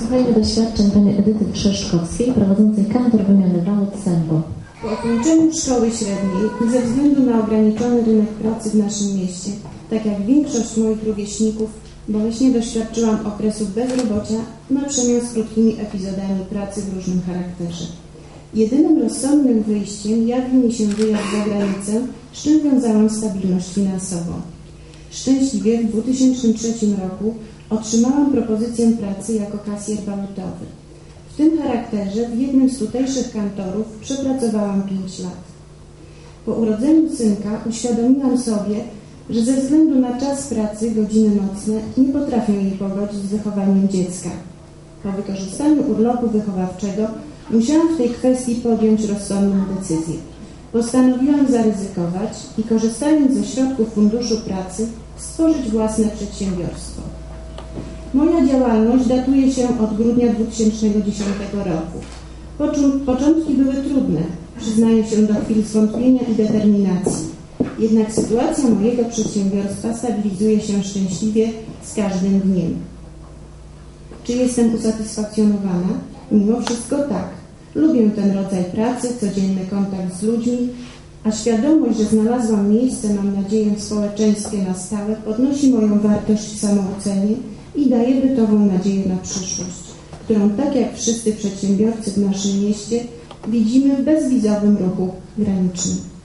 Wysłuchajmy doświadczeń pani Edyty Trzeszkowskiej, prowadzącej kantor wymiany walut Sembo. Po ukończeniu szkoły średniej, ze względu na ograniczony rynek pracy w naszym mieście, tak jak większość moich rówieśników, boleśnie doświadczyłam okresu bezrobocia na przemian z krótkimi epizodami pracy w różnym charakterze. Jedynym rozsądnym wyjściem jawił mi się wyjazd za granicę, z czym wiązałam stabilność finansową. Szczęśliwie w 2003 roku otrzymałam propozycję pracy jako kasjer walutowy. W tym charakterze w jednym z tutejszych kantorów przepracowałam 5 lat. Po urodzeniu synka uświadomiłam sobie, że ze względu na czas pracy, godziny nocne, nie potrafię jej pogodzić z wychowaniem dziecka. Po wykorzystaniu urlopu wychowawczego musiałam w tej kwestii podjąć rozsądną decyzję. Postanowiłam zaryzykować i korzystając ze środków Funduszu Pracy stworzyć własne przedsiębiorstwo. Moja działalność datuje się od grudnia 2010 roku. Początki były trudne, przyznaję się do chwil zwątpienia i determinacji. Jednak sytuacja mojego przedsiębiorstwa stabilizuje się szczęśliwie z każdym dniem. Czy jestem usatysfakcjonowana? Mimo wszystko tak. Lubię ten rodzaj pracy, codzienny kontakt z ludźmi, a świadomość, że znalazłam miejsce, mam nadzieję, w społeczeństwie na stałe, podnosi moją wartość w samoocenie i daje bytową nadzieję na przyszłość, którą tak jak wszyscy przedsiębiorcy w naszym mieście widzimy w bezwizowym ruchu granicznym.